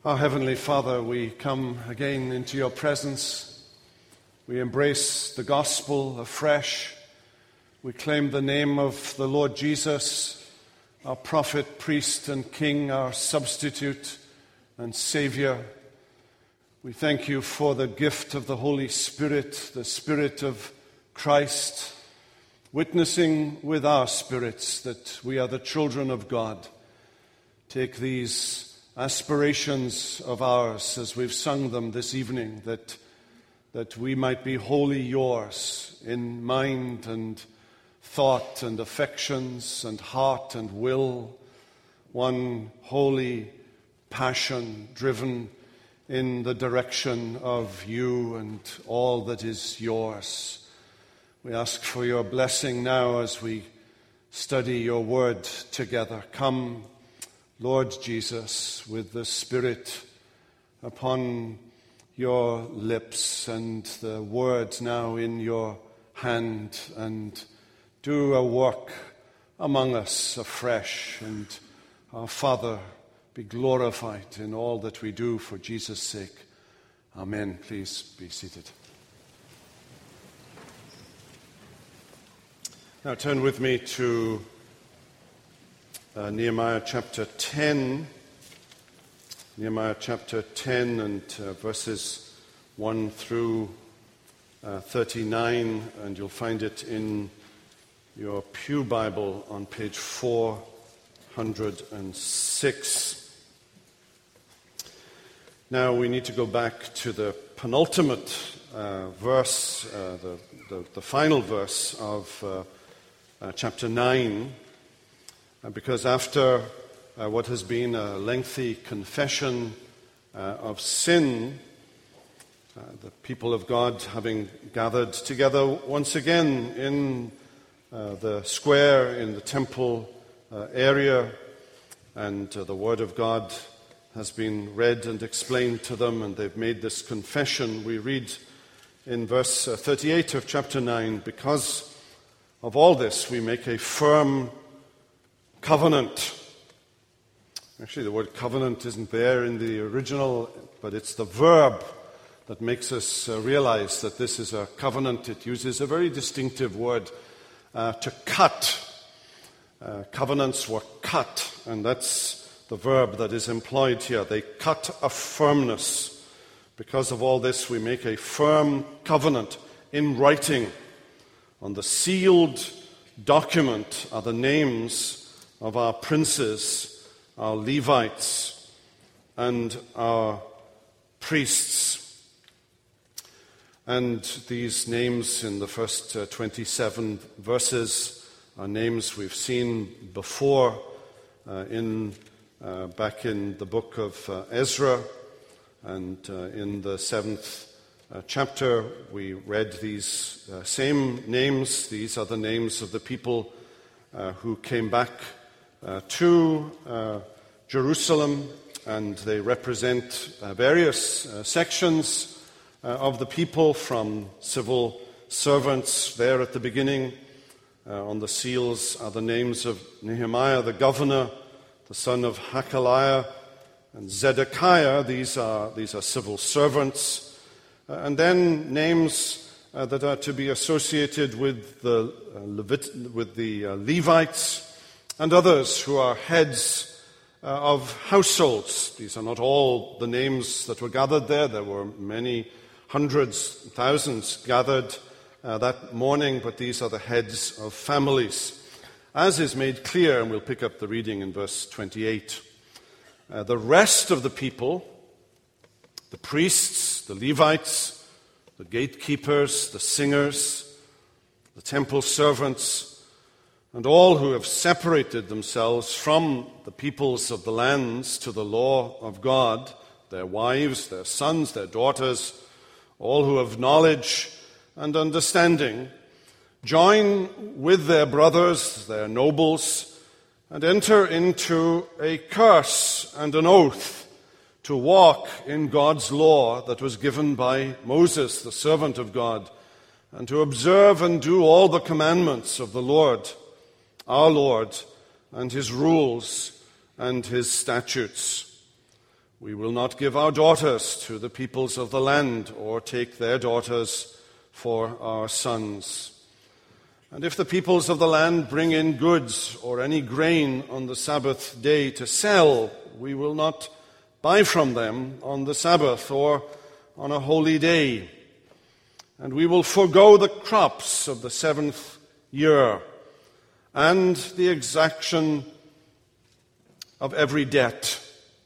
Our Heavenly Father, we come again into your presence. We embrace the gospel afresh. We claim the name of the Lord Jesus, our prophet, priest, and king, our substitute and Savior. We thank you for the gift of the Holy Spirit, the Spirit of Christ, witnessing with our spirits that we are the children of God. Take these aspirations of ours as we've sung them this evening, that we might be wholly yours in mind and thought and affections and heart and will, one holy passion driven in the direction of you and all that is yours. We ask for your blessing now as we study your word together. Come, Lord Jesus, with the Spirit upon your lips and the word now in your hand, and do a work among us afresh. And our Father, be glorified in all that we do for Jesus' sake. Amen. Please be seated. Now turn with me to Nehemiah chapter 10. Nehemiah chapter 10 and verses 1 through 39, and you'll find it in your Pew Bible on page 406. Now we need to go back to the penultimate verse, the final verse of chapter 9, because after what has been a lengthy confession of sin, the people of God having gathered together once again in the square in the temple area, and the Word of God has been read and explained to them, and they've made this confession. We read in verse 38 of chapter 9, "Because of all this we make a firm covenant." Actually, the word covenant isn't there in the original, but it's the verb that makes us realize that this is a covenant. It uses a very distinctive word, to cut. Covenants were cut, and that's the verb that is employed here. They cut a firmness. Because of all this, we make a firm covenant in writing. On the sealed document are the names of our princes, our Levites, and our priests. And these names in the first 27 verses are names we've seen before back in the book of Ezra, and in the 7th chapter we read these same names. These are the names of the people who came back to Jerusalem, and they represent various sections of the people, from civil servants there at the beginning. On the seals are the names of Nehemiah the governor, the son of Hakaliah, and Zedekiah. These are civil servants. And then names that are to be associated with the Levites and others who are heads of households. These are not all the names that were gathered there. There were many hundreds, thousands gathered that morning, but these are the heads of families, as is made clear, and we'll pick up the reading in verse 28. The rest of the people, the priests, the Levites, the gatekeepers, the singers, the temple servants, and all who have separated themselves from the peoples of the lands to the law of God, their wives, their sons, their daughters, all who have knowledge and understanding, join with their brothers, their nobles, and enter into a curse and an oath to walk in God's law that was given by Moses, the servant of God, and to observe and do all the commandments of the Lord, our Lord, and his rules and his statutes. We will not give our daughters to the peoples of the land, or take their daughters for our sons. And if the peoples of the land bring in goods or any grain on the Sabbath day to sell, we will not buy from them on the Sabbath or on a holy day. And we will forego the crops of the 7th year and the exaction of every debt.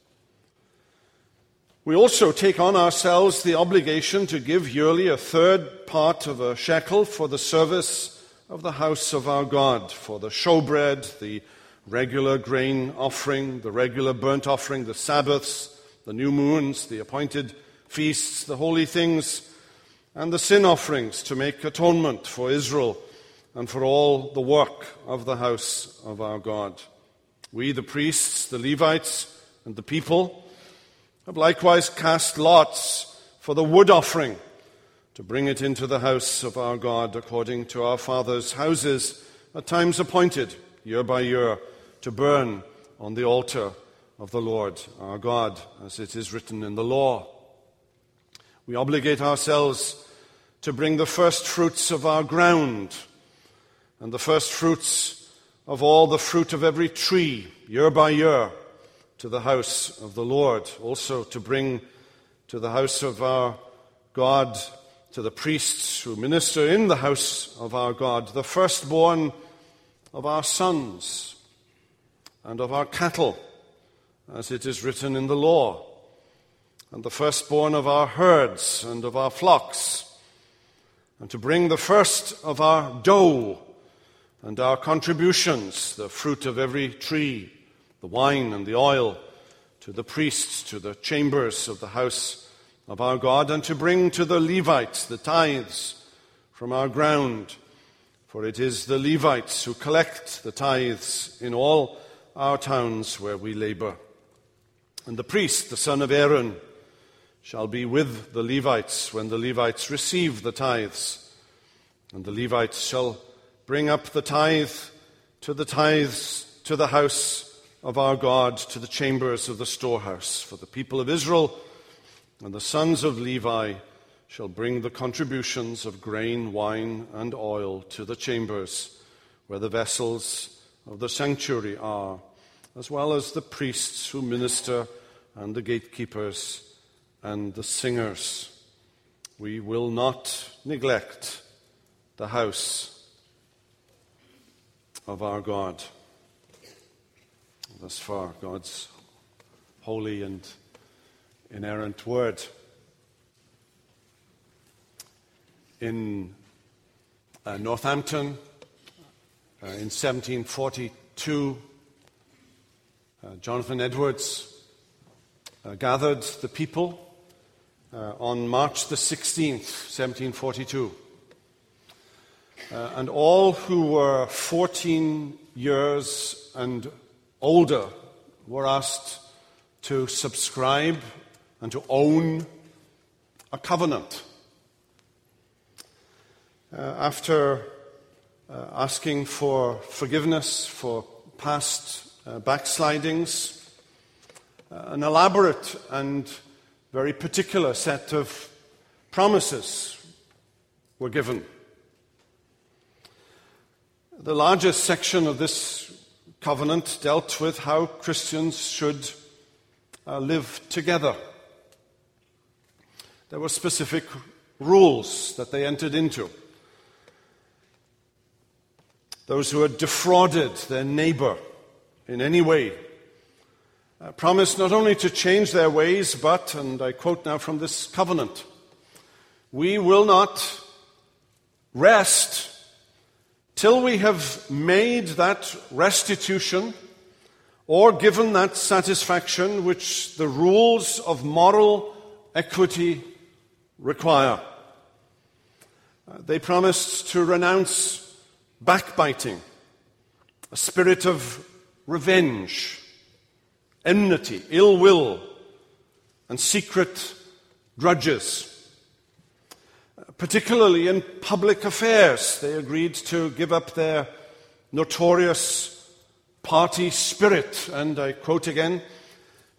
We also take on ourselves the obligation to give yearly a third part of a shekel for the service of the house of our God, for the showbread, the regular grain offering, the regular burnt offering, the Sabbaths, the new moons, the appointed feasts, the holy things, and the sin offerings to make atonement for Israel and for all the work of the house of our God. We, the priests, the Levites, and the people, have likewise cast lots for the wood offering, to bring it into the house of our God according to our fathers' houses at times appointed, year by year, to burn on the altar of the Lord our God, as it is written in the law. We obligate ourselves to bring the first fruits of our ground and the first fruits of all the fruit of every tree, year by year, to the house of the Lord. Also to bring to the house of our God, to the priests who minister in the house of our God, the firstborn of our sons and of our cattle, as it is written in the law, and the firstborn of our herds and of our flocks, and to bring the first of our dough and our contributions, the fruit of every tree, the wine and the oil, to the priests, to the chambers of the house of our God, and to bring to the Levites the tithes from our ground. For it is the Levites who collect the tithes in all our towns where we labor. And the priest, the son of Aaron, shall be with the Levites when the Levites receive the tithes. And the Levites shall bring up the tithes to the house of our God, to the chambers of the storehouse. For the people of Israel and the sons of Levi shall bring the contributions of grain, wine, and oil to the chambers where the vessels of the sanctuary are, as well as the priests who minister and the gatekeepers and the singers. We will not neglect the house of our God. Thus far, God's holy and inerrant word. In Northampton, in 1742, Jonathan Edwards gathered the people on March the 16th, 1742. And all who were 14 years and older were asked to subscribe and to own a covenant. After asking for forgiveness for past backslidings, an elaborate and very particular set of promises were given. The largest section of this covenant dealt with how Christians should live together. There were specific rules that they entered into. Those who had defrauded their neighbor in any way promised not only to change their ways, but, and I quote now from this covenant, "We will not rest till we have made that restitution or given that satisfaction which the rules of moral equity require." They promised to renounce backbiting, a spirit of revenge, enmity, ill will, and secret grudges. Particularly in public affairs, they agreed to give up their notorious party spirit, and I quote again,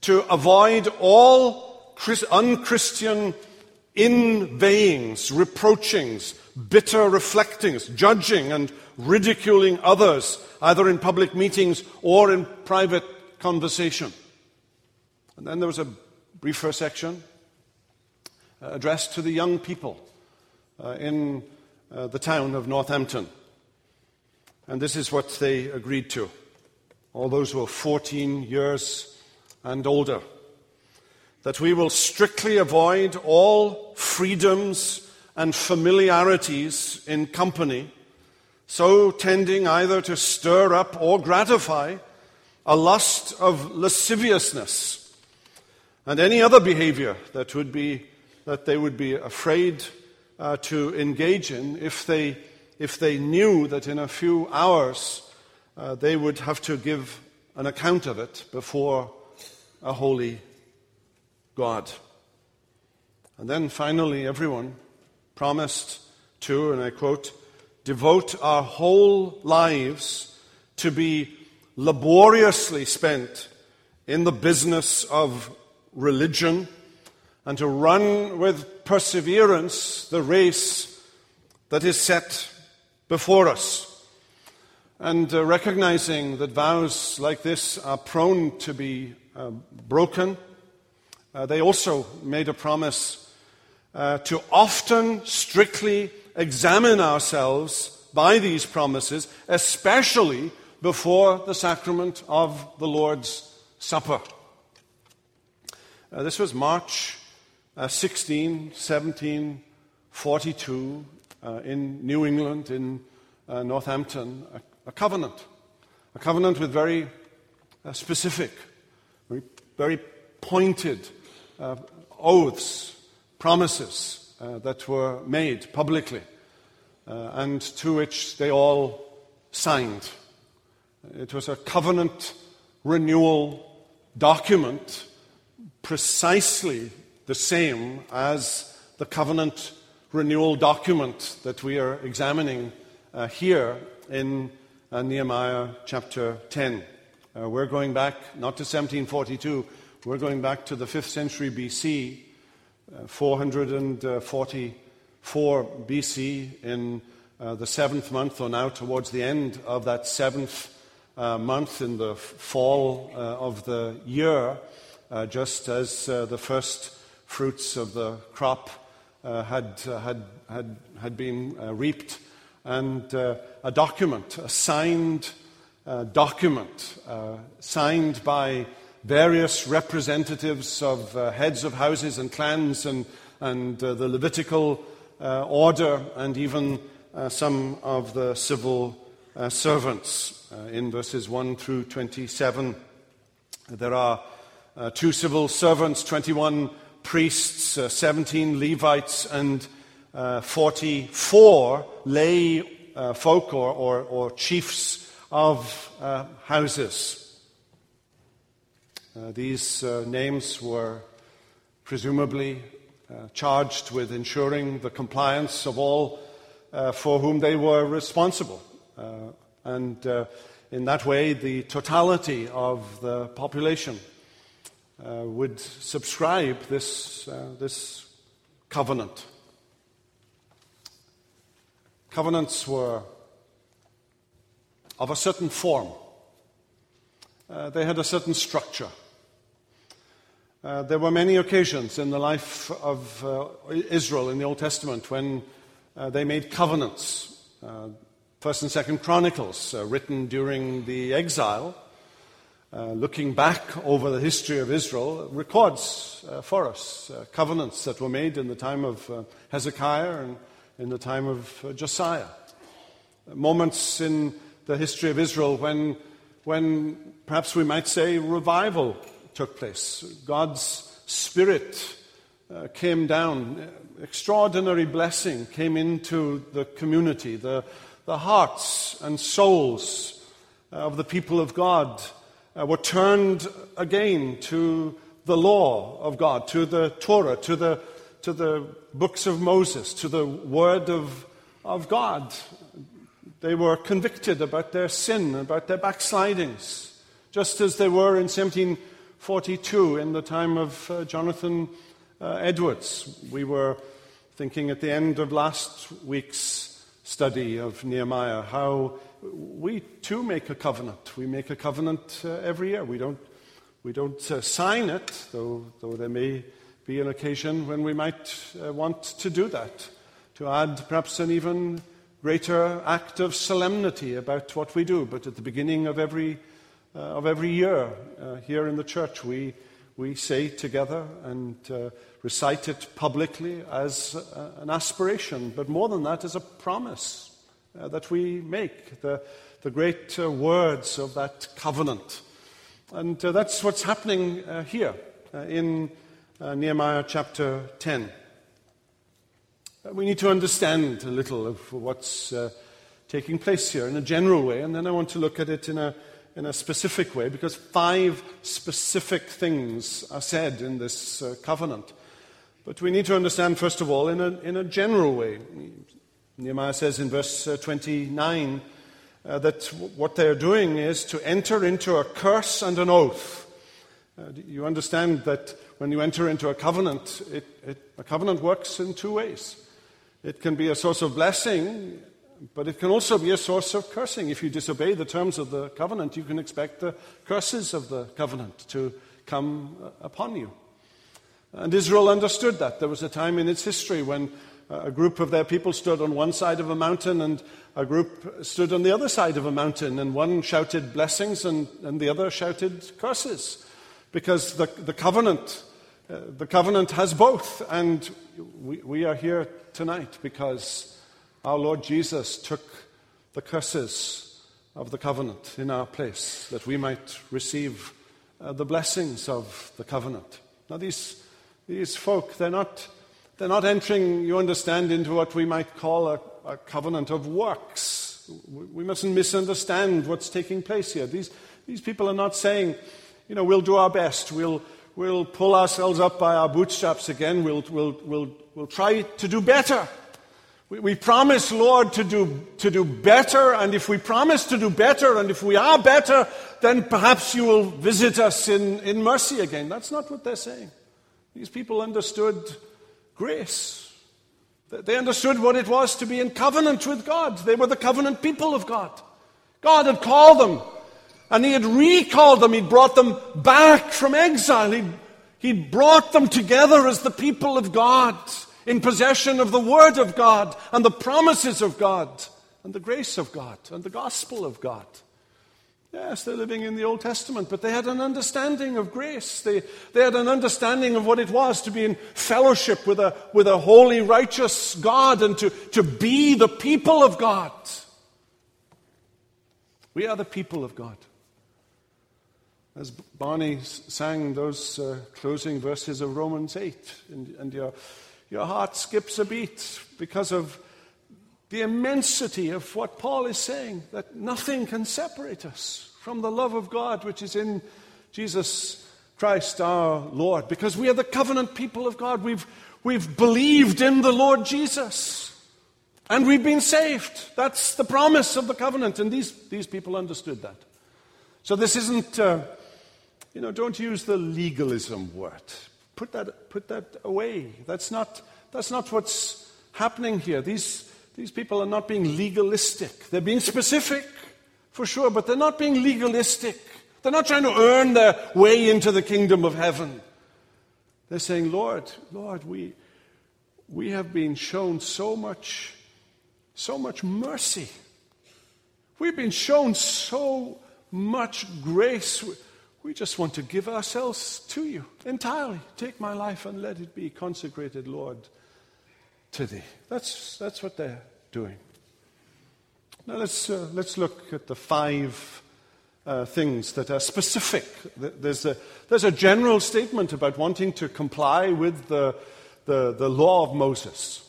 to avoid all unchristian inveighings, reproachings, bitter reflectings, judging and ridiculing others, either in public meetings or in private conversation. And then there was a briefer section addressed to the young people in the town of Northampton. And this is what they agreed to, all those who are 14 years and older: that we will strictly avoid all freedoms and familiarities in company, so tending either to stir up or gratify a lust of lasciviousness and any other behavior that they would be afraid to engage in if they knew that in a few hours they would have to give an account of it before a holy God. And then finally, everyone promised to, and I quote, devote our whole lives to be laboriously spent in the business of religion and to run with perseverance the race that is set before us. And recognizing that vows like this are prone to be broken, they also made a promise to often strictly examine ourselves by these promises, especially before the sacrament of the Lord's Supper. This was March 16, 1742, in New England, in Northampton, a covenant with very specific, very pointed oaths, promises that were made publicly, and to which they all signed. It was a covenant renewal document, precisely the same as the covenant renewal document that we are examining here in Nehemiah chapter 10. We're going back not to 1742, we're going back to the 5th century BC, 444 BC, in the 7th month, or now towards the end of that 7th month, in the fall of the year, just as the first fruits of the crop had been reaped, and a document, a signed document, signed by various representatives of heads of houses and clans and the Levitical order, and even some of the civil servants. In verses 1 through 27, there are 2 civil servants, 21 priests, 17 Levites, and 44 lay folk or chiefs of houses. These names were presumably charged with ensuring the compliance of all for whom they were responsible. And in that way, the totality of the population would subscribe this covenant. Covenants were of a certain form. They had a certain structure. There were many occasions in the life of Israel in the Old Testament when they made covenants. First and Second Chronicles, written during the exile, looking back over the history of Israel, records for us covenants that were made in the time of Hezekiah and in the time of Josiah. Moments in the history of Israel when perhaps we might say revival took place. God's Spirit came down, extraordinary blessing came into the community. The hearts and souls of the people of God were turned again to the law of God, to the Torah, to the books of Moses, to the Word of God. They were convicted about their sin, about their backslidings, just as they were in 1742 1942, in the time of Jonathan Edwards. We were thinking at the end of last week's study of Nehemiah how we too make a covenant. We make a covenant every year. We don't sign it, though there may be an occasion when we might want to do that, to add perhaps an even greater act of solemnity about what we do. But at the beginning of every year here in the church, we say together and recite it publicly as an aspiration, but more than that, as a promise that we make, the great words of that covenant. And that's what's happening here in Nehemiah chapter 10. We need to understand a little of what's taking place here in a general way, and then I want to look at it in a specific way, because 5 specific things are said in this covenant. But we need to understand, first of all, in a general way. Nehemiah says in verse 29 that what they're doing is to enter into a curse and an oath. You understand that when you enter into a covenant, a covenant works in 2 ways. It can be a source of blessing, but it can also be a source of cursing. If you disobey the terms of the covenant, you can expect the curses of the covenant to come upon you. And Israel understood that. There was a time in its history when a group of their people stood on one side of a mountain and a group stood on the other side of a mountain, and one shouted blessings and the other shouted curses, because the covenant has both. And we are here tonight because our Lord Jesus took the curses of the covenant in our place, that we might receive the blessings of the covenant. Now these folk, they're not entering, you understand, into what we might call a covenant of works. We mustn't misunderstand what's taking place here. These people are not saying, we'll do our best, we'll pull ourselves up by our bootstraps again, we'll try to do better. We promise, Lord, to do better, and if we promise to do better, and if we are better, then perhaps you will visit us in mercy again. That's not what they're saying. These people understood grace. They understood what it was to be in covenant with God. They were the covenant people of God. God had called them, and He had recalled them. He'd brought them back from exile. He'd brought them together as the people of God, in possession of the Word of God, and the promises of God, and the grace of God, and the gospel of God. Yes, they're living in the Old Testament, but they had an understanding of grace. They had an understanding of what it was to be in fellowship with a holy, righteous God, and to be the people of God. We are the people of God. As Barney sang those closing verses of Romans 8, and your heart skips a beat because of the immensity of what Paul is saying, that nothing can separate us from the love of God which is in Jesus Christ our Lord, because we are the covenant people of God. We've believed in the Lord Jesus, and we've been saved. That the promise of the covenant, and these people understood that. So this isn't, don't use the legalism word. Put that away. That's not what's happening here. These people are not being legalistic. They're being specific, for sure, but they're not being legalistic. They're not trying to earn their way into the kingdom of heaven. They're saying, Lord, we have been shown so much mercy. We've been shown so much grace. We just want to give ourselves to you entirely. Take my life and let it be consecrated, Lord, to thee. That's what they're doing. Now let's look at the 5 things that are specific. There's a general statement about wanting to comply with the law of Moses.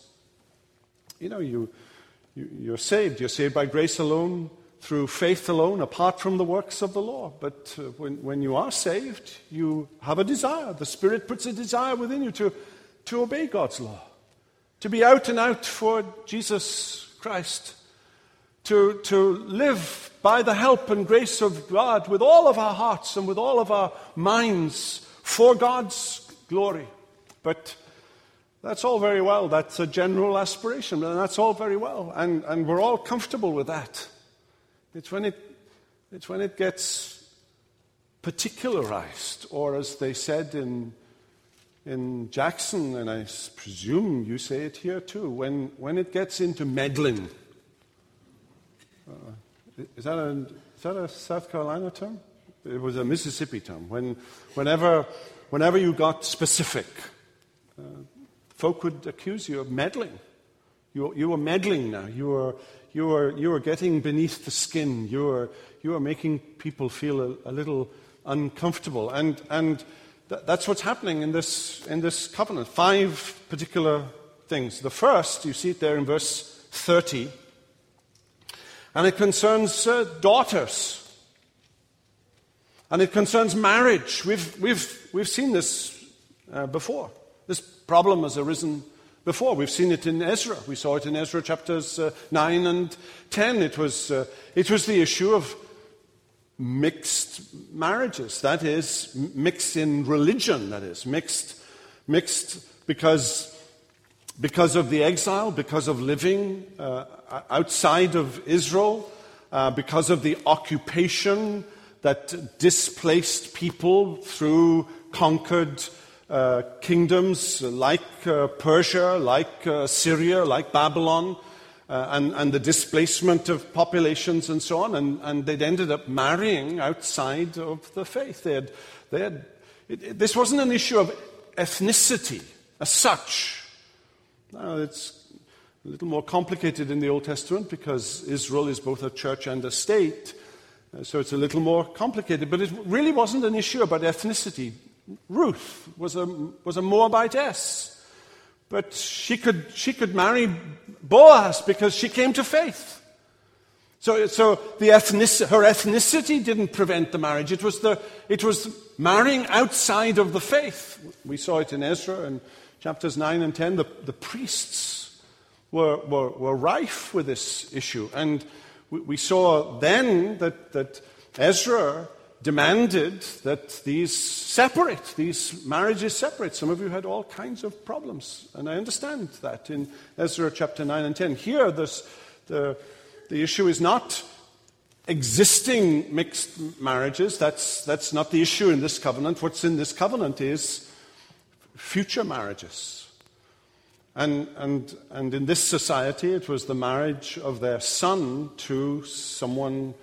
You're saved. You're saved by grace alone, through faith alone, apart from the works of the law. But when you are saved, you have a desire. The Spirit puts a desire within you to obey God's law, to be out and out for Jesus Christ, to live by the help and grace of God with all of our hearts and with all of our minds for God's glory. But that's all very well. That's a general aspiration, and that's all very well. And we're all comfortable with that. It's when it gets particularized, or as they said in Jackson, and I presume you say it here too, when it gets into meddling. Is that a South Carolina term? It was a Mississippi term. Whenever you got specific, folk would accuse you of meddling. You were meddling now. You were getting beneath the skin. You were making people feel a little uncomfortable. And that's what's happening in this covenant. 5 particular things. The first, you see it there in verse 30, and it concerns daughters. And it concerns marriage. We've seen this before. This problem has arisen before. We've seen it in Ezra. We saw it in Ezra chapters 9 and 10. It was the issue of mixed marriages. That is, mixed in religion. That is, mixed because of the exile, because of living outside of Israel, because of the occupation that displaced people through conquered kingdoms like Persia, like Syria, like Babylon, and the displacement of populations and so on. And they'd ended up marrying outside of the faith. This wasn't an issue of ethnicity as such. Now, it's a little more complicated in the Old Testament because Israel is both a church and a state. So it's a little more complicated, but it really wasn't an issue about ethnicity. Ruth was a Moabitess, but she could marry Boaz because she came to faith. So her ethnicity didn't prevent the marriage. It was marrying outside of the faith. We saw it in Ezra and chapters 9 and 10. The priests were rife with this issue, and we saw then that Ezra demanded that these marriages separate. Some of you had all kinds of problems, and I understand that in Ezra chapter 9 and 10. Here, the issue is not existing mixed marriages. That's not the issue in this covenant. What's in this covenant is future marriages. And in this society, it was the marriage of their son to someone,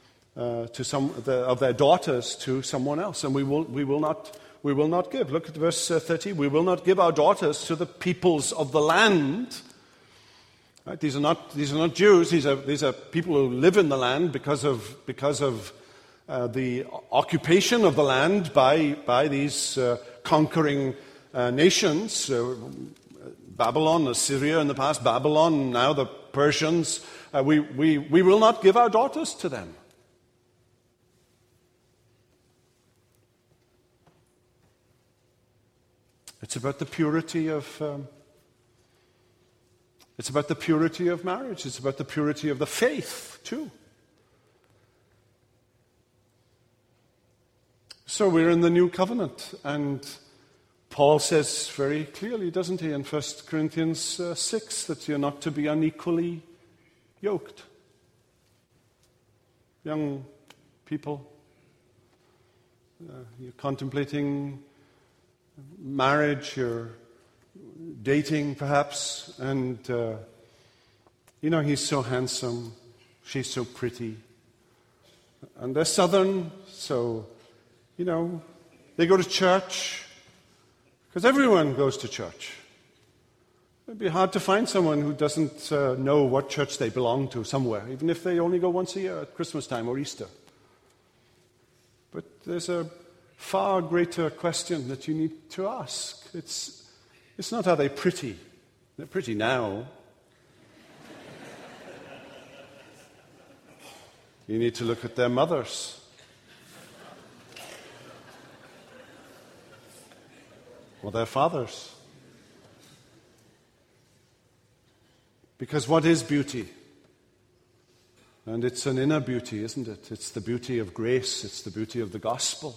of their daughters to someone else, and we will not give. Look at verse 30. We will not give our daughters to the peoples of the land. Right? These are not Jews. These are people who live in the land because of the occupation of the land by these conquering nations. Babylon, Assyria in the past, Babylon, now the Persians. We will not give our daughters to them. It's about the purity of marriage. It's about the purity of the faith too. So we're in the new covenant, and Paul says very clearly, doesn't he, in 1 Corinthians 6, that you're not to be unequally yoked. Young people, you're contemplating marriage, you're dating perhaps, and he's so handsome, she's so pretty, and they're southern, so they go to church. Because everyone goes to church. It'd be hard to find someone who doesn't know what church they belong to somewhere, even if they only go once a year at Christmas time or Easter. But there's a far greater question that you need to ask. It's not, are they pretty? They're pretty now. You need to look at their mothers. Or their fathers. Because what is beauty? And it's an inner beauty, isn't it? It's the beauty of grace. It's the beauty of the gospel.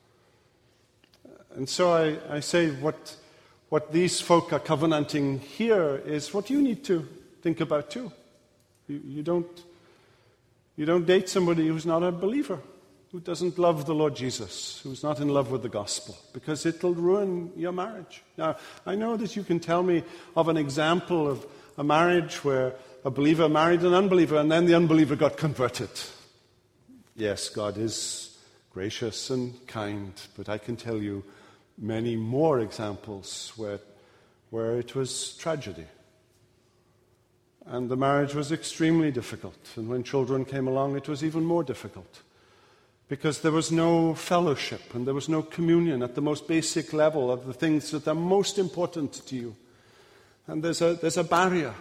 And so I say what these folk are covenanting here is what you need to think about too. You don't date somebody who's not a believer, who doesn't love the Lord Jesus, who's not in love with the gospel, because it'll ruin your marriage. Now, I know that you can tell me of an example of a marriage where a believer married an unbeliever and then the unbeliever got converted. Yes, God is gracious and kind, but I can tell you many more examples where it was tragedy. And the marriage was extremely difficult. And when children came along, it was even more difficult. Because there was no fellowship and there was no communion at the most basic level of the things that are most important to you. And there's a barrier.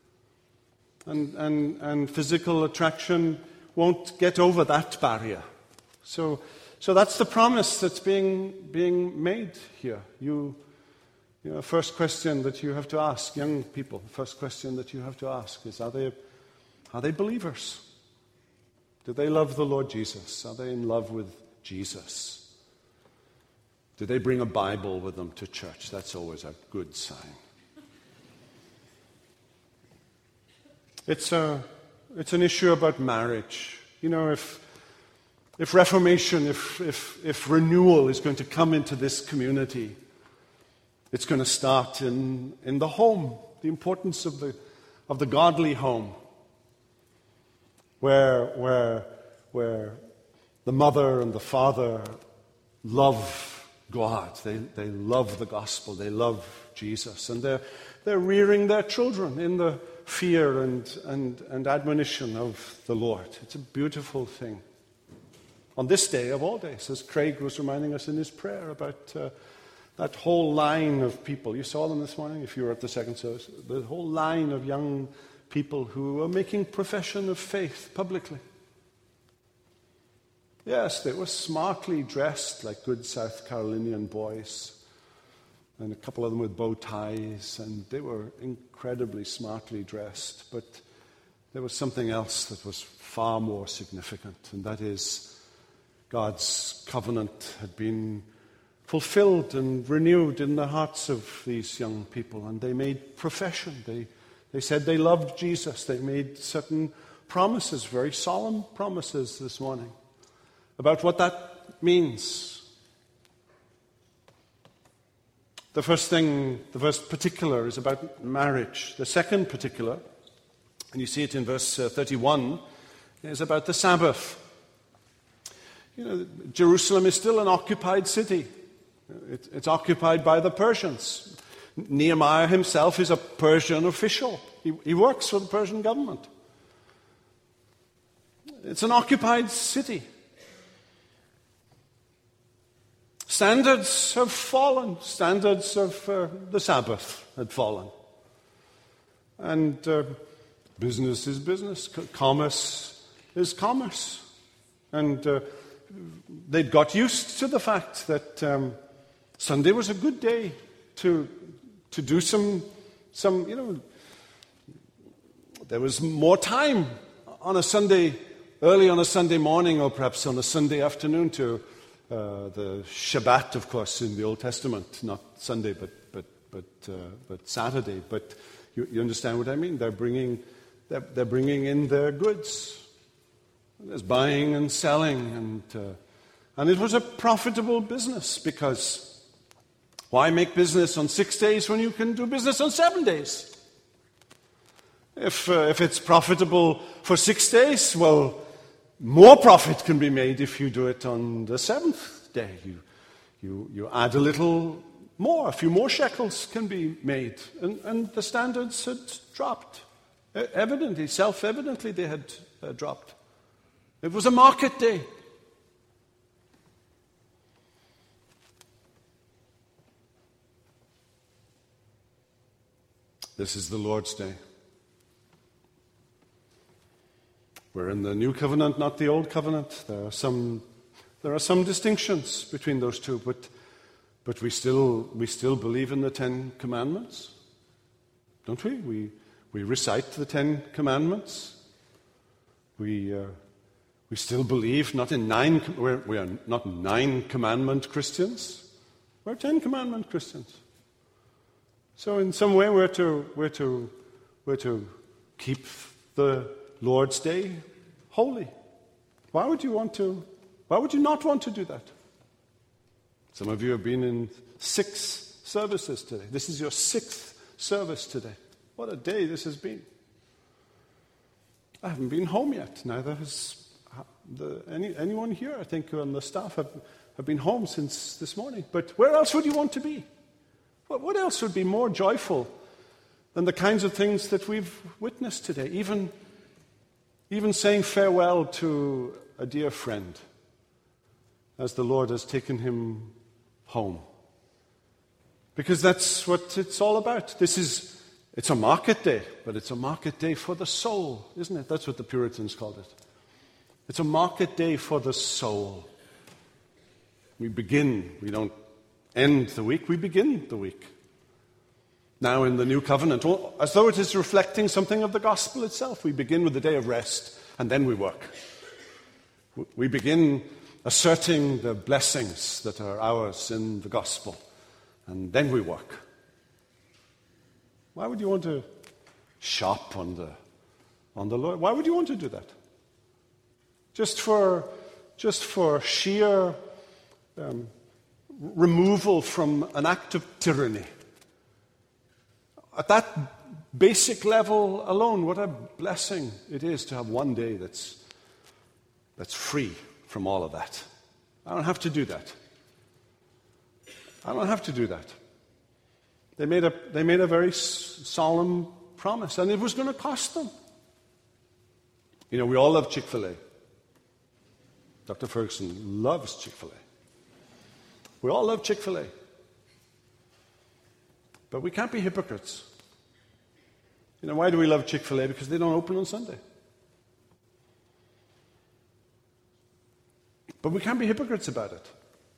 And physical attraction won't get over that barrier. So that's the promise that's being made here. First question that you have to ask, young people, first question that you have to ask is, are they believers? Do they love the Lord Jesus? Are they in love with Jesus? Do they bring a Bible with them to church? That's always a good sign. It's an issue about marriage. If reformation, if renewal is going to come into this community, it's going to start in the home, the importance of the godly home, where the mother and the father love God, they love the gospel, they love Jesus, and they're rearing their children in the fear and admonition of the Lord. It's a beautiful thing. On this day of all days, as Craig was reminding us in his prayer about that whole line of people. You saw them this morning if you were at the second service. The whole line of young people who are making profession of faith publicly. Yes, they were smartly dressed like good South Carolinian boys. And a couple of them with bow ties, and they were incredibly smartly dressed. But there was something else that was far more significant, and that is God's covenant had been fulfilled and renewed in the hearts of these young people, and they made profession. They said they loved Jesus. They made certain promises, very solemn promises this morning, about what that means. The first particular is about marriage. The second particular, and you see it in verse 31, is about the Sabbath. Jerusalem is still an occupied city. It's occupied by the Persians. Nehemiah himself is a Persian official. He works for the Persian government. It's an occupied city. Standards have fallen. Standards of the Sabbath had fallen. And business is business. Commerce is commerce. And they'd got used to the fact that Sunday was a good day to do some, there was more time on a Sunday, early on a Sunday morning, or perhaps on a Sunday afternoon to the Shabbat, of course, in the Old Testament, not Sunday, but Saturday. But you understand what I mean? They're bringing in their goods. There's buying and selling, and it was a profitable business, because why make business on 6 days when you can do business on 7 days? If it's profitable for 6 days, well, more profit can be made if you do it on the seventh day. You add a little more, a few more shekels can be made. And the standards had dropped. Self-evidently they had dropped. It was a market day. This is the Lord's day. We're in the New Covenant, not the Old Covenant. There are some distinctions between those two, but we still believe in the Ten Commandments, don't we? We recite the Ten Commandments. We still believe not in we are not 9 commandment Christians. We're 10 commandment Christians. So in some way we're to keep the Lord's Day holy. Why would you not want to do that? Some of you have been in 6 services today. This is your 6th service today. What a day this has been. I haven't been home yet. Neither has anyone here, I think, on the staff have been home since this morning. But where else would you want to be? What else would be more joyful than the kinds of things that we've witnessed today? Even saying farewell to a dear friend as the Lord has taken him home. Because that's what it's all about. It's a market day, but it's a market day for the soul, isn't it? That's what the Puritans called it. It's a market day for the soul. We don't end the week, we begin the week. Now in the New Covenant, as though it is reflecting something of the gospel itself, we begin with the day of rest, and then we work. We begin asserting the blessings that are ours in the gospel, and then we work. Why would you want to shop on the Lord? Why would you want to do that? Just for sheer removal from an act of tyranny. At that basic level alone, what a blessing it is to have one day that's free from all of that. I don't have to do that. I don't have to do that. They made a very solemn promise, and it was going to cost them. You know, we all love Chick-fil-A. Dr. Ferguson loves Chick-fil-A. We all love Chick-fil-A. But we can't be hypocrites. You know, why do we love Chick-fil-A? Because they don't open on Sunday. But we can't be hypocrites about it.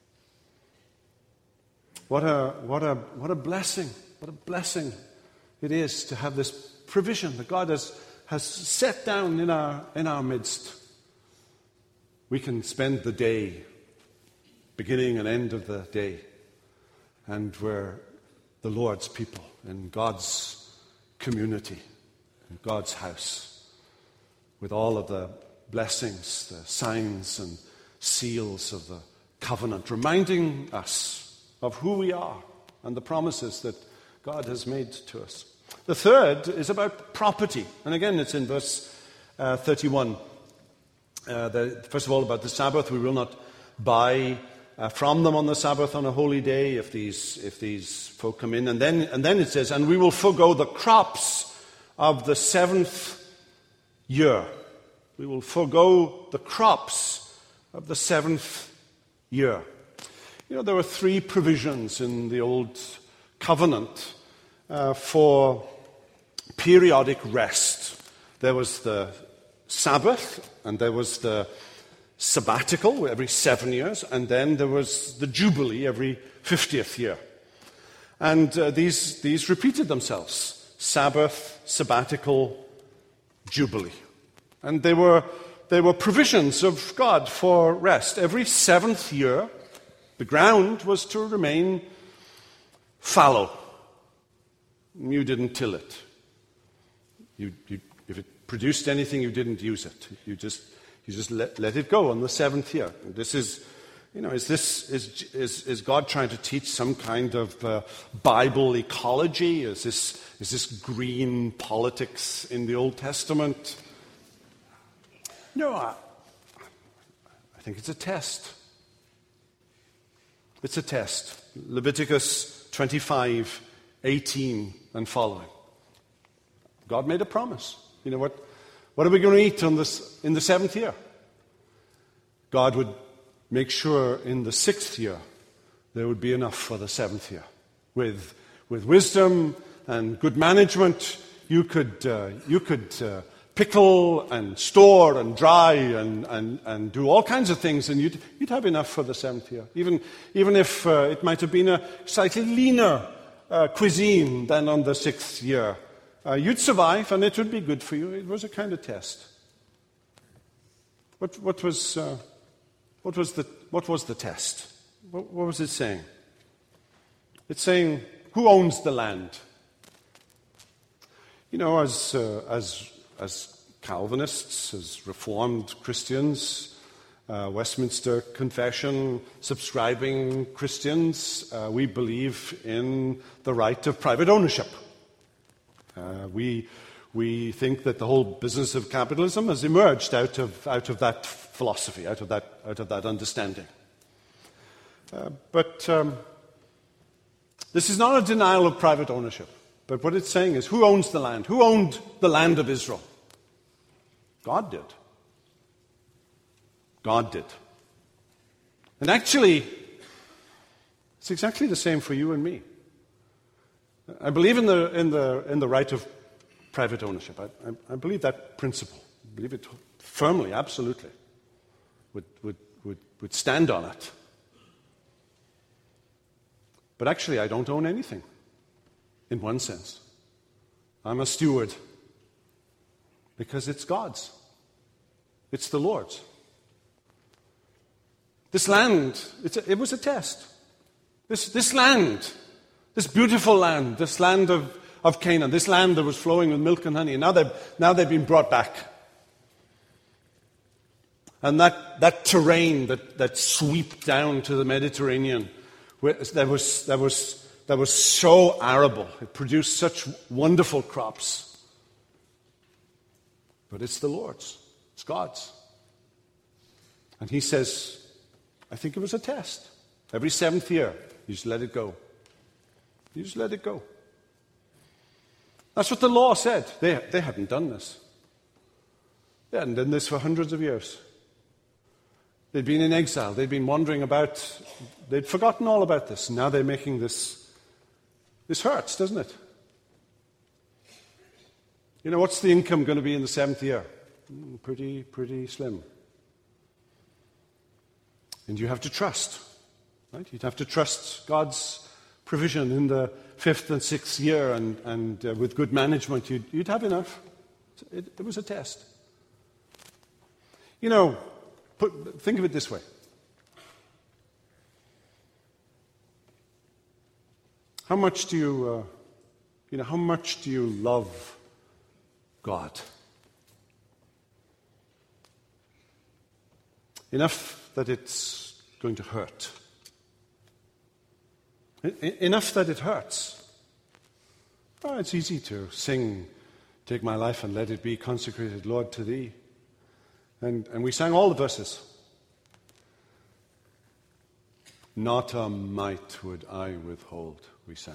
What a blessing. What a blessing it is to have this provision that God has set down in our midst. We can spend the day, beginning and end of the day, and we're the Lord's people in God's community, in God's house, with all of the blessings, the signs and seals of the covenant, reminding us of who we are and the promises that God has made to us. The third is about property, and again it's in verse 31. First of all, about the Sabbath, we will not buy from them on the Sabbath on a holy day if these folk come in. And then it says, and we will forego the crops of the 7th year. We will forego the crops of the 7th year. You know, there were 3 provisions in the Old Covenant for periodic rest. There was the Sabbath, and there was the sabbatical every 7 years, and then there was the Jubilee every 50th year. And these repeated themselves: Sabbath, sabbatical, Jubilee. And they were provisions of God for rest. Every 7th year, the ground was to remain fallow. You didn't till it. If it produced anything, you didn't use it. You just let it go on the 7th year. This is, you know, is God trying to teach some kind of Bible ecology? Is this green politics in the Old Testament? No, I think it's a test. It's a test. Leviticus 25:18 and following. God made a promise. You know what? What are we going to eat in the 7th year? God would make sure in the 6th year there would be enough for the 7th year. With wisdom and good management, you could pickle and store and dry and do all kinds of things, and you'd have enough for the 7th year. Even if it might have been a slightly leaner cuisine than on the 6th year. You'd survive, and it would be good for you. It was a kind of test. What was the test? What was it saying? It's saying, who owns the land? You know, as Calvinists, as Reformed Christians, Westminster Confession subscribing Christians, we believe in the right of private ownership. We think that the whole business of capitalism has emerged out of that philosophy, out of that understanding. But this is not a denial of private ownership. But what it's saying is, who owns the land? Who owned the land of Israel? God did. God did. And actually, it's exactly the same for you and me. I believe in the right of private ownership. I believe that principle. I believe it firmly, absolutely. Would stand on it. But actually, I don't own anything, in one sense. I'm a steward, because it's God's. It's the Lord's. This land, it was a test. This land, this beautiful land, this land of Canaan, this land that was flowing with milk and honey, now they've been brought back. And that terrain that swept down to the Mediterranean, that was so arable. It produced such wonderful crops. But it's the Lord's. It's God's. And he says, I think it was a test. Every 7th year, you just let it go. You just let it go. That's what the law said. They hadn't done this. They hadn't done this for hundreds of years. They'd been in exile. They'd been wandering about. They'd forgotten all about this. Now they're making this. This hurts, doesn't it? You know, what's the income going to be in the 7th year? Pretty slim. And you have to trust, right? You'd have to trust God's provision in the 5th and 6th year, and with good management, you'd have enough. It was a test. You know, think of it this way. How much do you love God? Enough that it's going to hurt. Enough that it hurts. Oh, it's easy to sing, "Take my life and let it be consecrated, Lord, to Thee." And we sang all the verses. Not a mite would I withhold, we sang.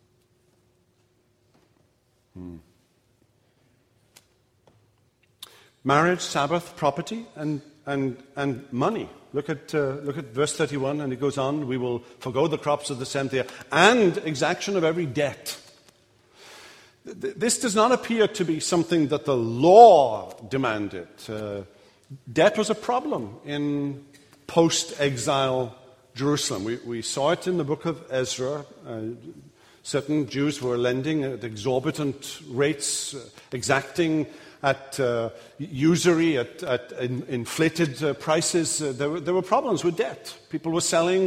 Marriage, Sabbath, property, and money. Look at verse 31, and it goes on, we will forgo the crops of the 7th year, and exaction of every debt. This does not appear to be something that the law demanded. Debt was a problem in post-exile Jerusalem. We saw it in the book of Ezra. Certain Jews were lending at exorbitant rates, exacting at usury, at inflated prices. There were problems with debt. People were selling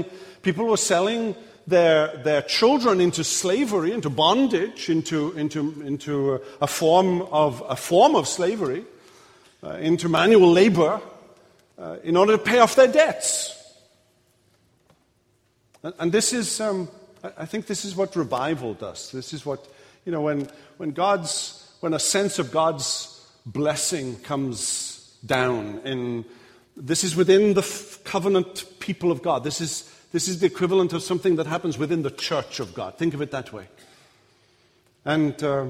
their children into slavery, into bondage, into a form of slavery, into manual labor, in order to pay off their debts. And this is, I think, this is what revival does. This is what, when a sense of God's blessing comes down. This is within the covenant people of God. This is the equivalent of something that happens within the church of God. Think of it that way. And I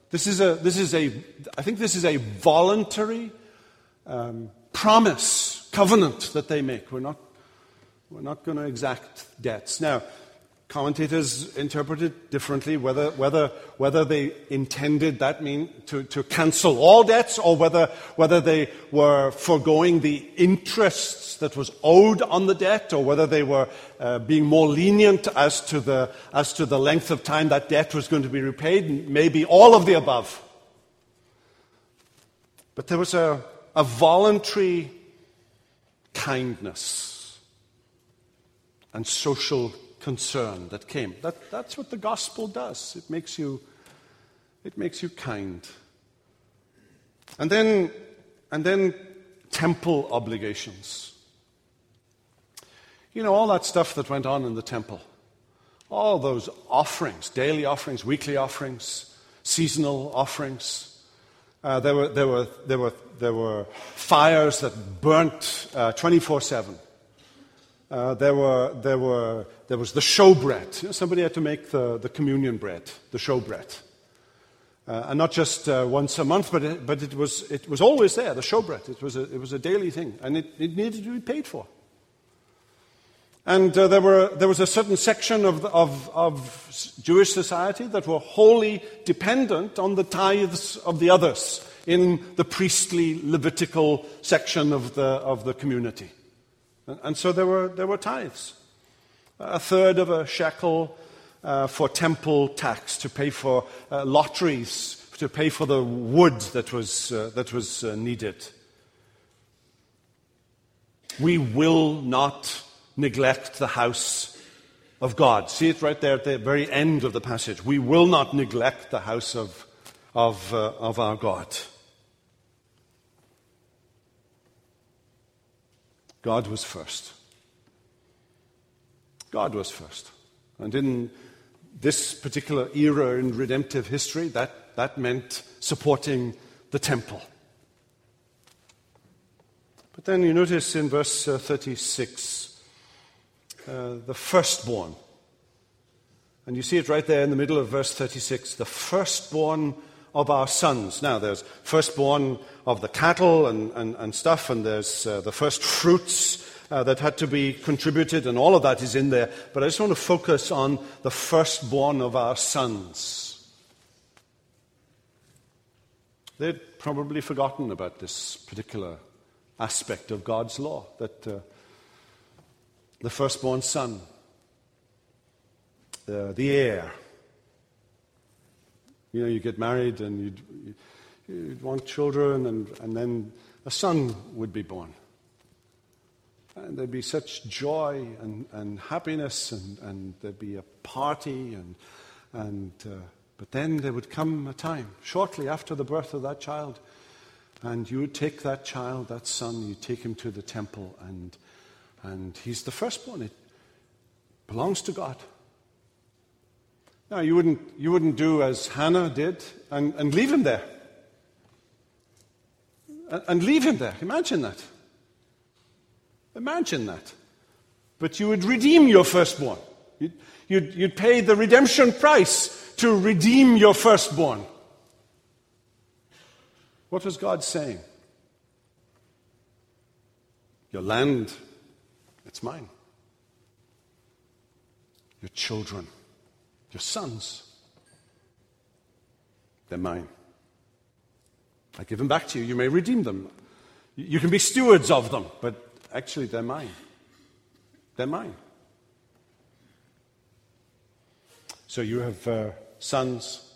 think this is a voluntary promise, covenant that they make. We're not going to exact debts. Now, commentators interpret it differently, whether they intended that mean to cancel all debts, or whether they were foregoing the interests that was owed on the debt, or whether they were being more lenient as to the length of time that debt was going to be repaid. Maybe all of the above. But there was a voluntary kindness and social concern that came. That's what the gospel does. It makes you kind. And then temple obligations. You know, all that stuff that went on in the temple. All those offerings, daily offerings, weekly offerings, seasonal offerings. There were fires that burnt 24/7. There was the showbread. You know, somebody had to make the communion bread, the showbread. And not just once a month, but it was always there, the showbread. It was a daily thing, and it needed to be paid for. And there was a certain section of Jewish society that were wholly dependent on the tithes of the others in the priestly Levitical section of the community. And so there were tithes. A third of a shekel for temple tax, to pay for lotteries, to pay for the wood that was needed. We will not neglect the house of God. See it right there at the very end of the passage. We will not neglect the house of our God. God was first. God was first. And in this particular era in redemptive history, that meant supporting the temple. But then you notice in verse 36, the firstborn. And you see it right there in the middle of verse 36, the firstborn of our sons. Now, there's firstborn of the cattle and stuff, and there's the first fruits that had to be contributed, and all of that is in there. But I just want to focus on the firstborn of our sons. They'd probably forgotten about this particular aspect of God's law, that the firstborn son, the heir. You know, you get married and you'd want children, and then a son would be born. And there'd be such joy and happiness, and there'd be a party, but then there would come a time, shortly after the birth of that child, and you would take that child, that son, you take him to the temple, and he's the firstborn. It belongs to God. Now, you wouldn't do as Hannah did and leave him there. And leave him there. Imagine that. Imagine that. But you would redeem your firstborn. You'd pay the redemption price to redeem your firstborn. What was God saying? Your land, it's mine. Your children, your sons, they're mine. I give them back to you. You may redeem them. You can be stewards of them, but actually they're mine. They're mine. So you have sons,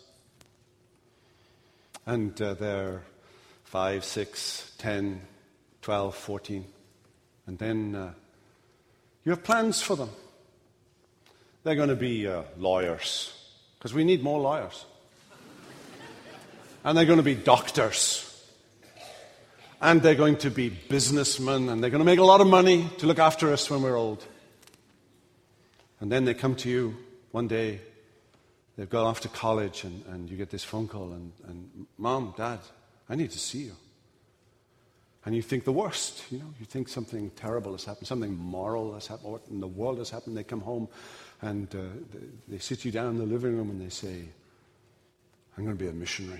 and they're 5, 6, 10, 12, 14. And then you have plans for them. They're going to be lawyers, because we need more lawyers. And they're going to be doctors. And they're going to be businessmen, and they're going to make a lot of money to look after us when we're old. And then they come to you one day, they've gone off to college, and you get this phone call, and Mom, Dad, I need to see you. And you think the worst, you think something terrible has happened, something moral has happened, what in the world has happened. They come home, and they sit you down in the living room, and they say, I'm going to be a missionary.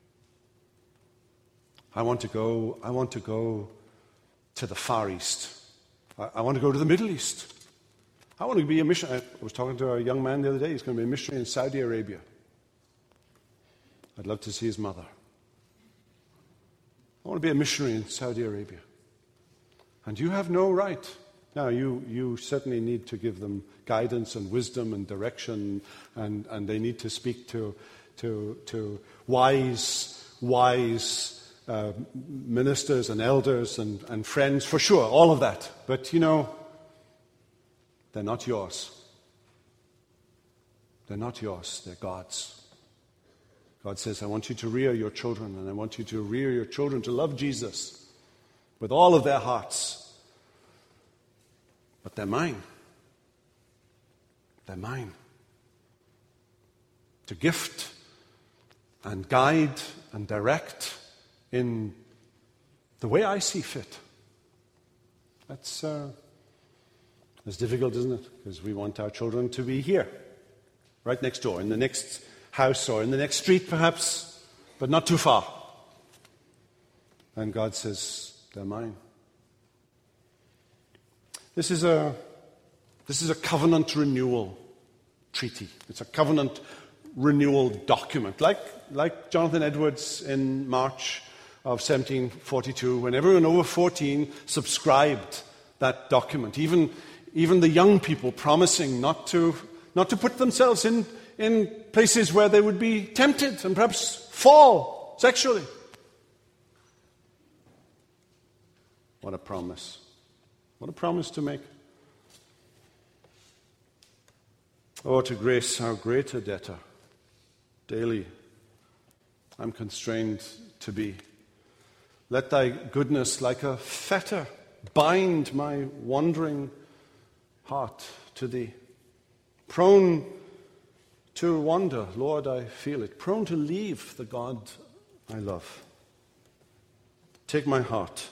I want to go to the Far East. I want to go to the Middle East. I want to be a missionary. I was talking to a young man the other day. He's going to be a missionary in Saudi Arabia. I'd love to see his mother. I want to be a missionary in Saudi Arabia. And you have no right. Now, you certainly need to give them guidance and wisdom and direction, and they need to speak to wise ministers and elders and friends, for sure, all of that. But, they're not yours. They're not yours, they're God's. God says, I want you to rear your children, and I want you to rear your children to love Jesus with all of their hearts. But they're mine. They're mine. To gift and guide and direct in the way I see fit. That's difficult, isn't it? Because we want our children to be here, right next door, in the next house or in the next street perhaps, but not too far. And God says, they're mine. This is a covenant renewal treaty. It's a covenant renewal document, like Jonathan Edwards in March of 1742, when everyone over 14 subscribed that document. Even the young people promising not to put themselves in places where they would be tempted and perhaps fall sexually. What a promise. What a promise to make. Oh, to grace, how great a debtor daily I'm constrained to be. Let thy goodness like a fetter bind my wandering heart to thee. Prone to wander, Lord, I feel it. Prone to leave the God I love. Take my heart.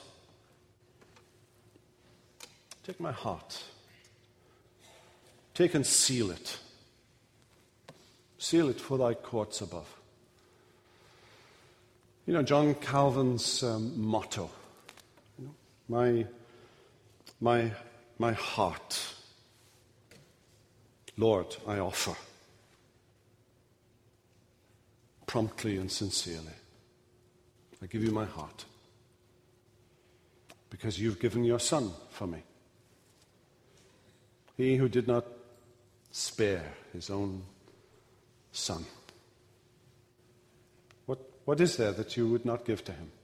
Take my heart. Take and seal it. Seal it for thy courts above. John Calvin's motto, my heart, Lord, I offer, promptly and sincerely. I give you my heart, because you've given your Son for me. He who did not spare his own Son. What is there that you would not give to him?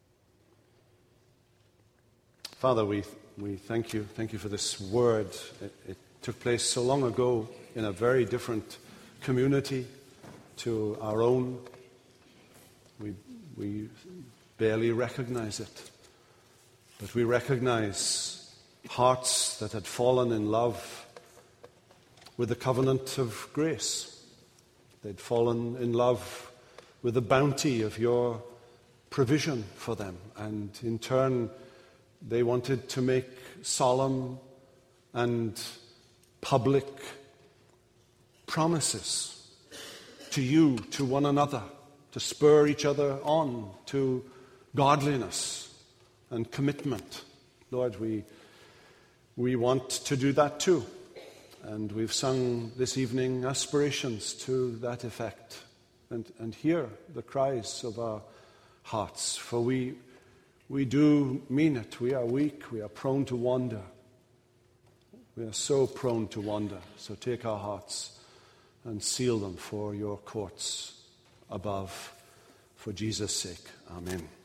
Father, we thank you. Thank you for this word. It took place so long ago in a very different community to our own. We barely recognize it. But we recognize hearts that had fallen in love with the covenant of grace. They'd fallen in love with the bounty of your provision for them. And in turn, they wanted to make solemn and public promises to you, to one another, to spur each other on to godliness and commitment. Lord, we want to do that too. And we've sung this evening aspirations to that effect. And hear the cries of our hearts. For we do mean it. We are weak. We are prone to wander. We are so prone to wander. So take our hearts and seal them for your courts above. For Jesus' sake. Amen.